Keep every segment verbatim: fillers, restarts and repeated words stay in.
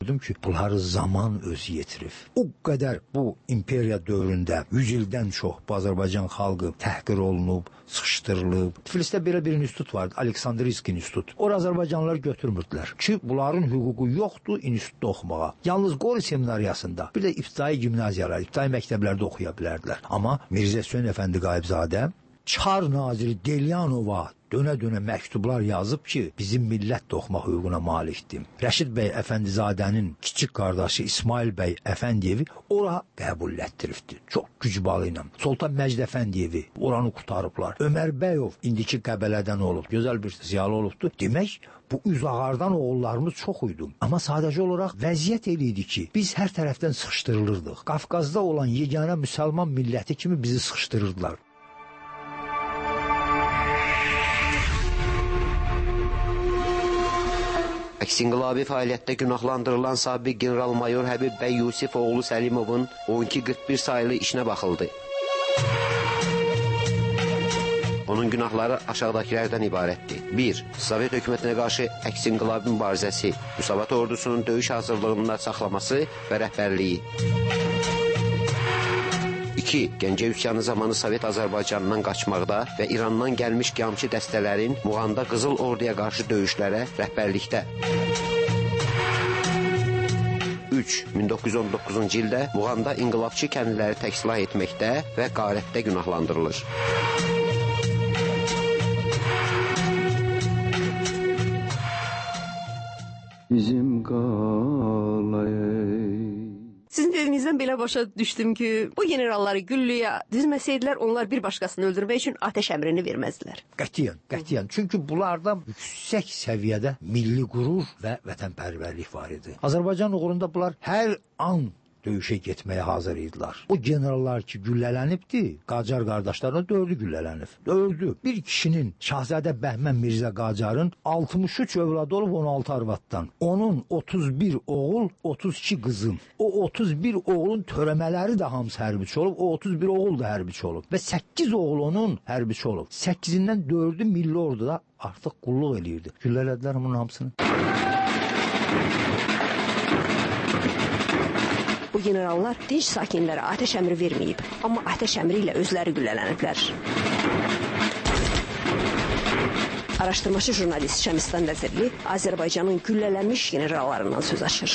Dedim ki, bunları zaman özü yetirib. O qədər bu imperiya dövründə yüz ildən çox bu Azərbaycan xalqı təhqir olunub, sıxışdırılıb. Tiflisdə belə bir institut vardı, Aleksandriyski institut. Ora Azərbaycanlılar götürmürdülər ki, bunların hüququ yoxdur institutda oxumağa. Yalnız Qori seminariyasında, bir də ibtidai gimnaziyalar, ibtidai məktəblərdə oxuya bilərdilər. Amma Mirzə Hüseyn Əfəndi Qayıbzadə Çar naziri Delyanova dönə-dönə məktublar yazıb ki, bizim millət də oxumaq hüququna malikdir. Rəşid bəy Əfəndizadənin kiçik qardaşı İsmail bəy Əfəndiyevi ora qəbul etdiribdi. Çox gücbalı ilə. Sultan Məcid Əfəndiyevi oranı qurtarıblar. Ömər Bəyov indiki Qəbələdən olub, gözəl bir ziyalı olubdu. Demək, bu üzağardan oğullarımız çox idi. Amma sadəcə olaraq vəziyyət eləydi ki, biz hər tərəfdən sıxışdırılırdıq. Qafqazda olan yeganə müsəlman milləti kimi bizi sıxışdırırdılar. Əks-inqilabi fəaliyyətdə günahlandırılan sabiq general-mayor Həbib bəy Yusif oğlu Səlimovun on iki qırx bir sayılı işinə baxıldı. Onun günahları aşağıdakilərdən ibarətdir. bir. Sovet hökumətinə qarşı əks-inqilabi mübarizəsi, Müsavat ordusunun döyüş hazırlığında saxlaması və rəhbərliyi. iki. Gəncə üsyanı zamanı Sovet Azərbaycanından qaçmaqda və İrandan gəlmiş qiyamçı dəstələrin Muğanda Qızıl Orduya qarşı döyüşlərə rəhbərlikdə. üç. min doqquz yüz on doqquzuncu ildə Muğanda inqilabçı kəndliləri təksilah etməkdə və qarətdə günahlandırılır. Bizim qalay. Sizin dediyinizdən belə başa düşdüm ki, bu generalları güllüyə dizməsəydilər, onlar bir başqasını öldürmək üçün atəş əmrini verməzdilər. Qətiyyən, qətiyyən. Çünki bunlarda yüksək səviyyədə milli qürur və vətənpərvərlik var idi. Azərbaycan uğrunda bunlar hər an döyüşə getməyə hazır idilər. O generallar ki, güllələnibdi, Qacar qardaşlarına dördü güllələnib. Dördü. Bir kişinin, Şahzadə Bəhmən Mirzə Qacarın altmış üç övladı olub on altı arvaddan. Onun otuz bir oğul, otuz iki qızın. O otuz bir oğulun törəmələri də hamısı hərbiçi olub, o otuz bir oğul da hərbiçi olub. Və səkkiz oğul onun hərbiçi olub. səkkizindən dördü milli orduda artıq qulluq eləyirdi. Güllələdilər bunun hamısını. Bu generallar dinç sakinlərə atəş əmri verməyib, amma atəş əmri ilə özləri güllələniblər. Araşdırmacı jurnalist Şəmistan Vəzirli Azərbaycanın güllələnmiş generallarından söz açır.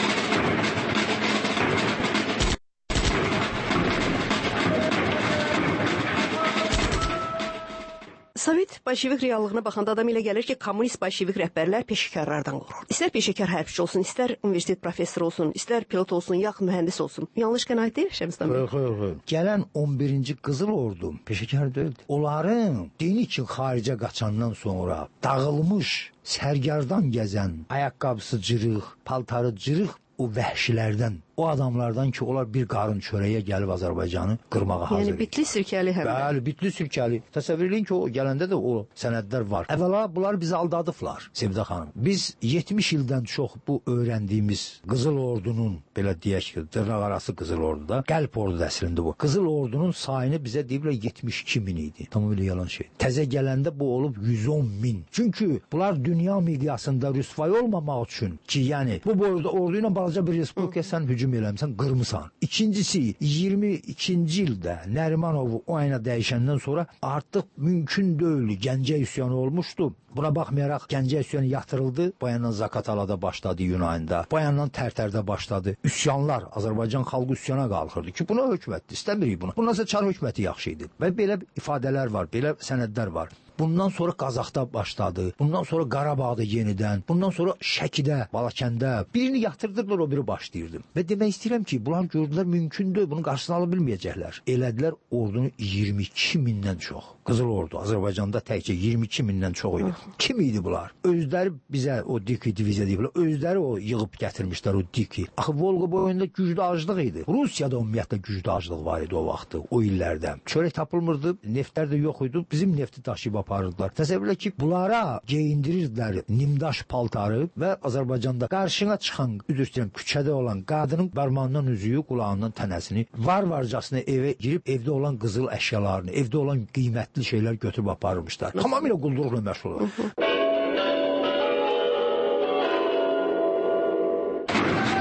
Sovet bolşevik reallığına baxanda adam ilə gəlir ki, kommunist bolşevik rəhbərlər peşəkarlardan qorxur. İstər peşəkar hərbçi olsun, istər universitet professoru olsun, istər pilot olsun, yaxud mühəndis olsun. Yanlış qənaət deyil Şəmistan bəy? Yox, yox, yox. Gələn on birinci Qızıl Ordu peşəkar deyildi. Onların dini üçün xaricə qaçandan sonra dağılmış, sərgardan gəzən, ayaqqabısı cırıq, paltarı cırıq o vəhşilərdən, o adamlardan ki, onlar bir qarın çörəyə gəlib Azərbaycanı qırmağa hazır. Yəni bitli sirkəli həm də. Bəli, bitli sirkəli. Təsəvvür edin ki, o gələndə də o sənədlər var. Əvvəla bunlar bizi aldadıblar, Sevda xanım. Biz yetmiş ildən çox bu öyrəndiyimiz Qızıl Ordunun, belə deyək ki, dırnaq arası Qızıl Orduda, Qəlb Ordu əslində bu. Qızıl Ordunun sayını bizə deyiblər yetmiş iki min idi. Tamamilə yalan şey. Təzə gələndə bu olub yüz on min. Çünki bunlar dünya miqyasında rüsvay olmamaq üçün ki, yəni bu boyda ordu ilə balaca bir respublika sən hücum eləmsən, qırmısan. İkincisi, iyirmi ikinci ildə Nərimanovu o ayına dəyişəndən sonra artıq mümkün deyil, Gəncə üsyanı olmuşdu. Buna baxmayaraq Gəncə üsyanı yatırıldı. Bu yandan Zaqatalada başladı Yunanında. Bu yandan Tərtərdə başladı. Üsyanlar, Azərbaycan xalqı üsyana qalxırdı ki, buna hökumətdir, istəmirik bunu. Bundan sonra Çar hökuməti yaxşı idi. Və belə ifadələr var, belə sənədlər var. Bundan sonra Qazaxda başladı. Bundan sonra Qarabağda yenidən. Bundan sonra Şəkidə, Balakəndə. Birini yatırdırdılar, o biri başlayırdı. Və demək istəyirəm ki, bunlar gördülər mümkündür, bunu qarşısını ala bilməyəcəklər. Elədilər ordunu iyirmi iki mindən çox. Qızıl Ordu Azərbaycanda təkcə iyirmi iki mindən çox idi. Kim idi bunlar? Özləri bizə o Diki diviziya deyiblər. Özləri o yığıb gətirmişlər o Diki. Axı Volqa boyunda güclü aclıq idi. Rusiyada ümumiyyətlə güclü aclıq var idi o vaxtı, o illərdə. Çörək tapılmırdı, neftlər də yox idi. Bizim nefti daşıyıb aparırdılar. Təsəvvürlə ki, bunlara geyindirirdilər nimdaş paltarı və Azərbaycanda qarşına çıxan, üzr istəyirəm, küçədə olan qadının barmağından üzüyü, qulağından tənəsini, var-varcasına evə girib evdə olan qızıl əşyalarını, evdə olan qiymətli şeylər götürüb aparırmışlar. Tamamilə quldurluqla məşğul olurlar.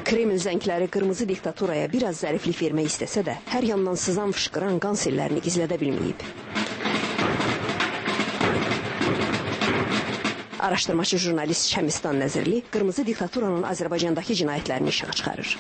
Kreml zəngləri qırmızı diktaturaya biraz zəriflik vermək istəsə də, hər yandan sızan fışqıran qan sellərini gizlədə bilməyib. Araşdırmacı jurnalist Şəmistan Nəzirli qırmızı diktaturanın Azərbaycandakı cinayətlərini işığa çıxarır.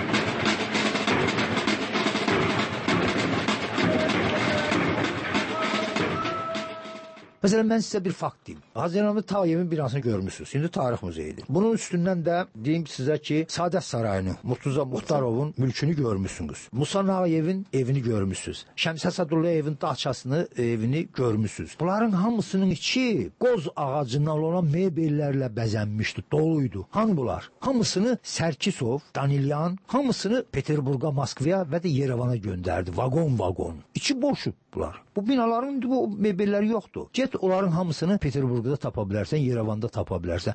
Mesela ben size bir fakt diyeyim. Haziranlı Tağiyev'in binasını görmüşsünüz. Şimdi tarih müzeyidir. Bunun üstünden de diyeyim size ki Saadet Sarayı'nı, Murtuza Muhtarov'un mülkünü görmüşsünüz. Musa Nağiyev'in evini görmüşsünüz. Şəmsə Sadullıyev'in dağçasını, evini görmüşsünüz. Bunların hamısının içi qoz ağacından olan mebellerle bəzənmişdi, doluydu. Hani bunlar? Hamısını Serkisov, Danilyan, hamısını Peterburg'a, Moskvaya ve de Yerevan'a gönderdi. Vagon vagon. İçi boşu bunlar. Bu binaların bu mebelleri yoktu. Get onların hamısını Peterburg'da tapa bilərsən, Yerevanda tapa bilərsən.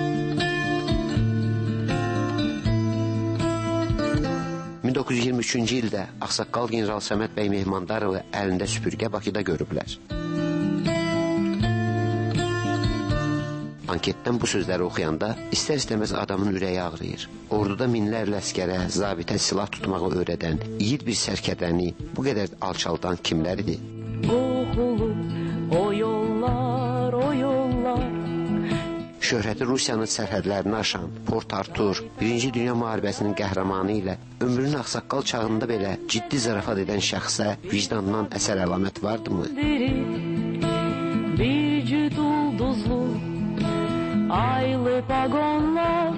min doqquz yüz iyirmi üçüncü ildə Ağsaqqal general Səməd bəy Mehmandarovu əlində süpürgə Bakıda görüblər. Anketdən bu sözləri oxuyanda istər-istəməz adamın ürəyi ağrıyır. Orduda minlərlə əskərə, zabitə silah tutmağı öyrədən, yiğit bir sərkərdəni bu qədər alçaldan kimlər idi? Qoxulu o yollar, o yollar. Şöhrəti Rusiyanın sərhədlərini aşan Port Artur, Birinci Dünya müharibəsinin qəhrəmanı ilə ömrünün ağsaqqal çağında belə ciddi zarafat edən şəxsə vicdandan əsər əlamət vardımı? Bir cüt ulduzlu aylı pagonlar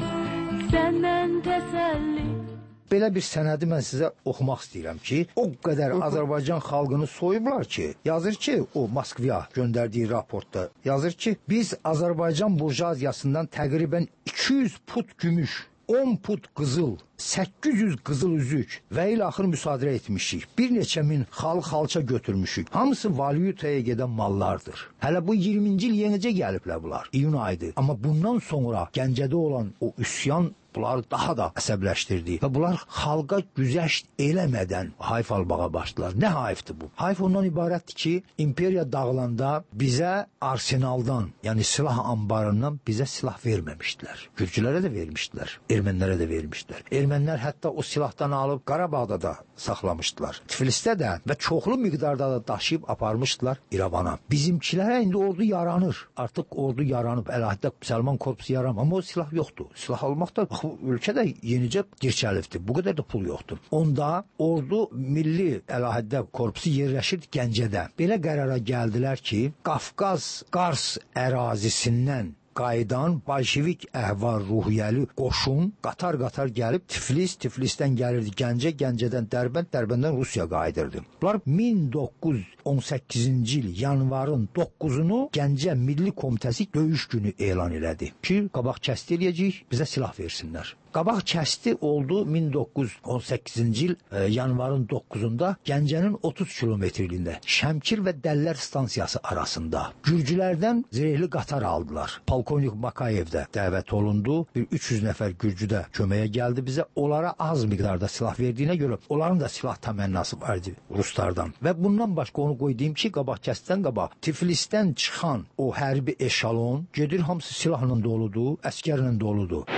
səndən təsəlli. Belə bir sənədi mən sizə oxumaq istəyirəm ki, o qədər Azərbaycan xalqını soyublar ki, yazır ki, o Moskvaya göndərdiyi raportda yazır ki, biz Azərbaycan burjuaziyasından təqribən iki yüz put gümüş, on put qızıl, səkkiz yüz qızıl üzük və ilə axır müsadirə etmişik. Bir neçə min xalq xalça götürmüşük. Hamısı valyutaya gedən mallardır. Hələ bu iyirminci il yenicə gəliblər bunlar. İyun ayıdır. Amma bundan sonra Gəncədə olan o üsyan bunları daha da əsəbləşdirdi və bunlar xalqa güzəşt eləmədən hayf almağa başladılar. Nə hayfdır bu? Hayf ondan ibarətdir ki, imperiya dağılanda bizə arsenaldan, yəni silah anbarından bizə silah verməmişdilər. Gürcülərə də vermişdilər, ermənilərə də vermişdilər. Ermənilər hətta o silahdan alıb Qarabağda da saxlamışdılar. Tiflisdə də və çoxlu miqdarda da daşıyıb aparmışdılar İrəvana. Bizimkilərə indi ordu yaranır. Artıq ordu yaranıb, əlahiddə Müsəlman korpusu yaranıb, amma o silah yoxdur. Silah almaq da bu ölkədə yenicə dirçəlibdir. Bu qədər də pul yoxdur. Onda ordu milli əlahiddə korpusu yerləşir Gəncədə. Belə qərara gəldilər ki, Qafqaz Qars ərazisindən qayıdan Bolşevik əhval ruhiyyəli qoşun qatar-qatar gəlib Tiflis, Tiflisdən gəlirdi Gəncə, Gəncədən Dərbənd, Dərbəndən Rusiya qayıdırdı. Bunlar min doqquz yüz on səkkizinci il yanvarın doqquzunu Gəncə Milli Komitəsi döyüş günü elan elədi ki, qabaq kəsdi eləyəcəyik, bizə silah versinlər. Qabaq kəsti oldu min doqquz yüz on səkkizinci il e, yanvarın doqquzunda Gəncənin otuz kilometrliyində Şəmkir və Dəllər stansiyası arasında Gürcülərdən zirehli qatar aldılar. Polkovnik Makayev də dəvət olundu. Bir üç yüz nəfər Gürcü də köməyə gəldi bizə. Onlara az miqdarda silah verdiyinə görə onların da silah təmənnası vardı Ruslardan. Və bundan başqa onu qoy deyim ki, qabaq kəsdən qabaq Tiflisdən çıxan o hərbi eşalon gedir, hamısı silahla doludur, əskərlə doludur.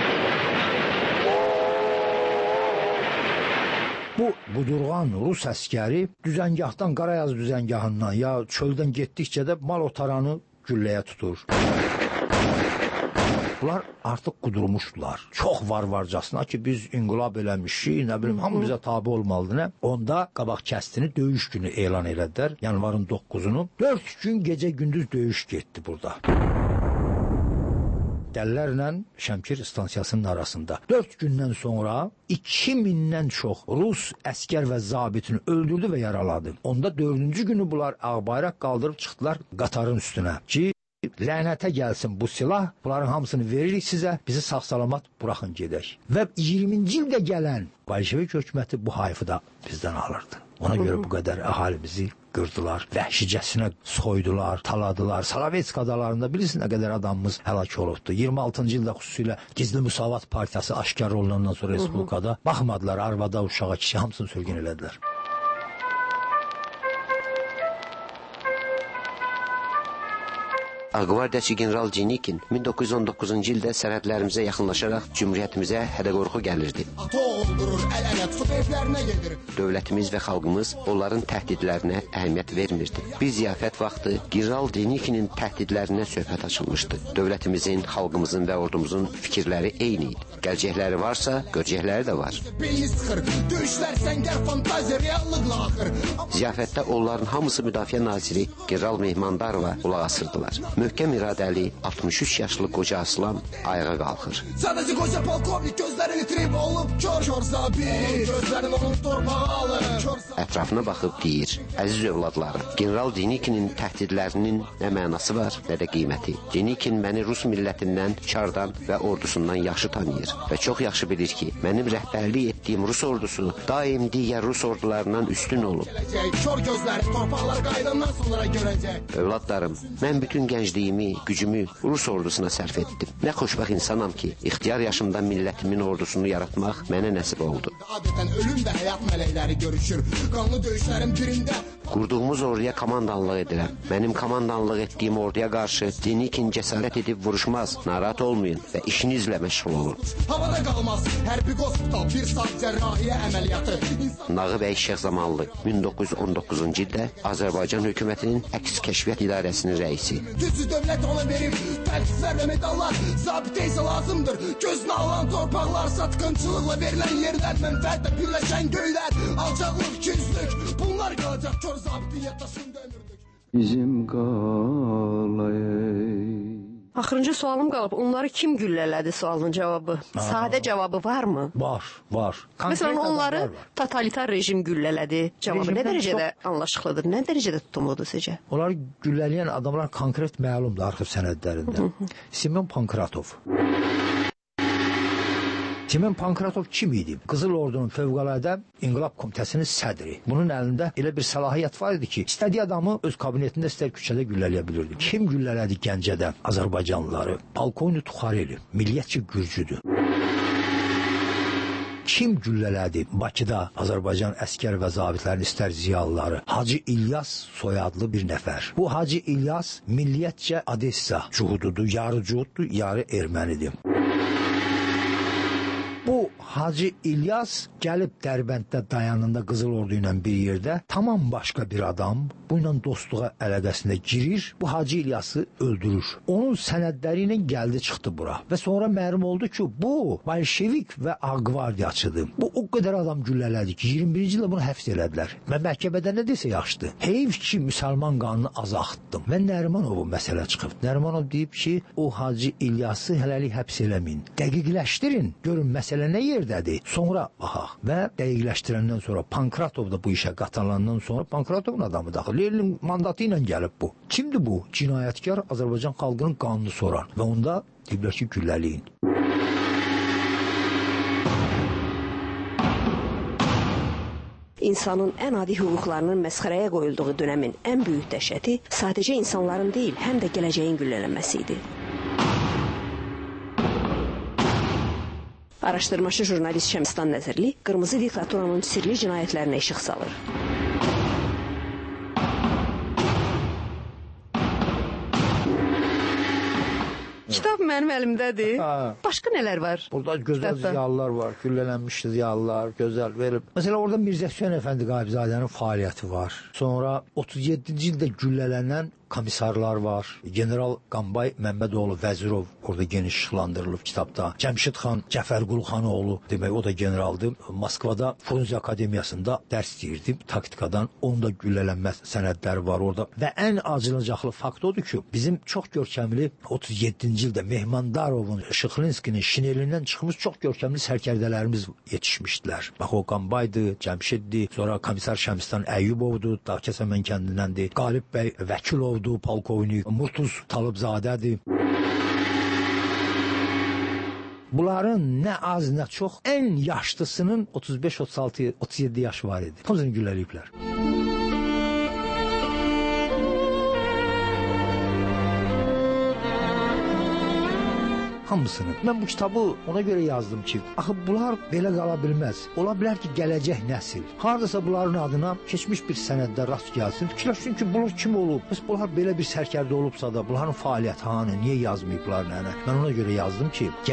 Bu budurğan Rus əskəri düzəngahdan, Qarayaz düzəngahından ya çöldən getdikcə də mal otaranı gülləyə tutur. Bunlar artıq qudurmuşdular. Çox var-varcasına ki, biz inqilab eləmişik, nə bilim, hamı bizə tabi olmalıdır, nə? Onda qabaq kəstini döyüş günü elan elədilər, yanvarın doqquzunu. Dörd gün gecə-gündüz döyüş getdi burada. Dəllərlə Şəmkir stansiyasının arasında. Dörd gündən sonra iki mindən çox Rus əskər və zabitini öldürdü və yaraladı. Onda dördüncü günü bunlar ağbayraq qaldırıb çıxdılar qatarın üstünə ki, lənətə gəlsin bu silah, bunların hamısını veririk sizə, bizi sağ-salamat buraxın gedək. Və iyirminci ildə gələn Bolşevik hökuməti bu hayfı da bizdən alırdı. Ona görə bu qədər əhalimizi qırdılar, vəhşicəsinə soydular, taladılar. Salavetsk adalarında bilirsiniz nə qədər adamımız həlak olubdu. iyirmi altıncı ildə xüsusilə Gizli Müsavat Partiyası aşkar olunandan sonra Respublikada baxmadılar, arvada, uşağa, kişi hamısını sürgün elədilər. Ağqvardiyaçı general Denikin min doqquz yüz on doqquzuncu ildə sərhədlərimizə yaxınlaşaraq cümhuriyyətimizə hədə-qorxu gəlirdi. Dövlətimiz və xalqımız onların təhdidlərinə əhəmiyyət vermirdi. Bir ziyafət vaxtı general Denikinin təhdidlərinə söhbət açılmışdı. Dövlətimizin, xalqımızın və ordumuzun fikirləri eyni idi. Gələcəkləri varsa, görəcəkləri də var. Ziyafətdə onların hamısı müdafiə naziri general Mehmandarova qulaq asırdılar. Möhkəm iradəli altmış üç yaşlı qoca aslan ayağa qalxır. Sadəcə qoca polkovnik gözlərini itirib olub kör, kör zabit, gözlərin onun torpağı alır. Ətrafına baxıb deyir: əziz övladlarım, general Denikinin təhdidlərinin nə mənası var, nə də qiyməti. Denikin məni Rus millətindən, çardan və ordusundan yaxşı tanıyır və çox yaxşı bilir ki, mənim rəhbərlik etdiyim Rus ordusu daim digər Rus ordularından üstün olub. Kör gözləri torpaqlar qayıdandan sonra görəcək. Övladlarım, mən bütün gəncliyimi, gücümü Rus ordusuna sərf etdim. Nə xoşbəxt insanam ki, ixtiyar yaşımda millətimin ordusunu yaratmaq mənə nəsib oldu. Adətən ölüm və həyat mələkləri görüşür. Qanlı döyüşlərin birində Qurduğumuz orduya komandanlıq edirəm. Mənim komandanlıq etdiyim orduya qarşı Denikin cəsarət edib vuruşmaz. Narahat olmayın və işinizlə məşğul olun. Havada qalmaz. Hərbi hospital, bir saat cərrahiyyə əməliyyatı. Nağı bəy Şeyxzamanlı min doqquz yüz on doqquzuncu ildə Azərbaycan hökumətinin əks kəşfiyyat idarəsinin rəisi. Düzü dövlət ona verib tərkiblər və medallar. Zabitə isə lazımdır. Gözünə alan torpaqlar, satqınçılıqla verilən yerlər, mənfəətlə birləşən göylər, alçaqlıq, ikiyüzlük, bunlar qalacaq kör zabitin yaddaşında ömürlük. Bizim qalayı. Axırıncı sualım qalıb. Onları kim güllələdi sualının cavabı? Aa. Sadə cavabı varmı? Var, var. Məsələn, onları var. Totalitar rejim güllələdi. Cavabı Rejimdən nə dərəcədə çox... anlaşıqlıdır? Nə dərəcədə tutumludur sizcə? Onları güllələyən adamlar konkret məlumdur arxiv sənədlərində. Simeon Pankratov. Simeon Pankratov kim idi? Qızıl Ordunun fövqəladə İnqilab Komitəsinin sədri. Bunun əlində elə bir səlahiyyət var idi ki, istədiyi adamı öz kabinetində istər küçədə güllələyə bilirdi. Kim güllələdi Gəncədə Azərbaycanlıları? Polkovnik Tuxareli, milliyyətçi gürcüdür. Kim güllələdi Bakıda Azərbaycan əskər və zabitlərin istər ziyalıları? Hacı İlyas soyadlı bir nəfər. Bu Hacı İlyas milliyyətcə Odessa cuhududur, yarı cuhuddur, yarı ermənidir. Bu Hacı İlyas gəlib Dərbənddə dayanında Qızıl Ordu ilə bir yerdə tamam başqa bir adam bu ilə dostluğa əlaqəsində girir, bu Hacı İlyası öldürür. Onun sənədləri ilə gəldi çıxdı bura və sonra məlum oldu ki, bu Bolşevik və Ağqvardiyaçıdır. Bu o qədər adam güllələdi ki, iyirmi birinci ildə bunu həbs elədilər. Və məhkəmədə nə desə yaxşıdır. Heyf ki, müsəlman qanunu azaltdım. Və Nərimanovun məsələ çıxıb. Nərimanov deyib ki, o Hacı İlyası hələlik həbs eləməyin. Dəqiqləşdirin, görün məsələ nə yerdədir. Sonra baxaq. Və dəqiqləşdirəndən sonra Pankratov da bu işə qatılandan sonra Pankratovun adamı daxil. Lenin mandatı ilə gəlib bu. Kimdir bu? Cinayətkar Azərbaycan xalqının qanunu soran. Və onda deyiblər ki, güllələyin. İnsanın ən adi hüquqlarının məsxərəyə qoyulduğu dönəmin ən böyük dəhşəti sadəcə insanların deyil, həm də gələcəyin güllələnməsi idi. Araşdırmacı jurnalist Şəmstan Nəzirli qırmızı diktaturanın sirli cinayətlərinə işıq salır. Kitab mənim əlimdədir. Ha. Başqa nələr var? Burada gözəl Kitabda. Ziyalılar var, güllələnmiş ziyalılar, gözəl verib. Məsələn, orada Mirzə Hüseyn Əfəndi Qayıbzadənin fəaliyyəti var. Sonra otuz yeddinci ildə güllələnən komissarlar var. General Qambay Məmmədoğlu Vəzirov orada geniş işlandırılıb kitabda. Cəmşid xan Cəfərqulu xanoğlu, demək o da generaldır. Moskvada Frunze Akademiyasında dərs deyirdi taktikadan. Onun da güllələnmə sənədləri var orada. Və ən acınacaqlı fakt odur ki, bizim çox görkəmli otuz yeddinci ildə Mehmandarovun, Şıxlinskinin şinelindən çıxmış çox görkəmli sərkərdələrimiz yetişmişdilər. Bax o Qambaydı, Cəmşiddi, sonra komissar Şəmstan Əyyubovdur, Dağkəsəmən kəndindəndir. Qalib bəy Vəkilovdur, polkovnik Murtuz Talıbzadədir. Bunların nə az, nə çox ən yaşlısının otuz beş, otuz altı, otuz yeddi yaşı var idi. Hamısını gülləliyiblər. hamısını. Mən bu kitabı ona görə yazdım ki, axı bunlar belə qala bilməz. Ola bilər ki, gələcək nəsil hardasa bunların adına keçmiş bir sənəddə rast gəlsin. Fikirləşsin ki, bunlar kim olub? Bəs bunlar belə bir sərkərdə olubsa da, bunların fəaliyyəti hanı, niyə yazmayıblar nənə? Mən ona görə yazdım ki,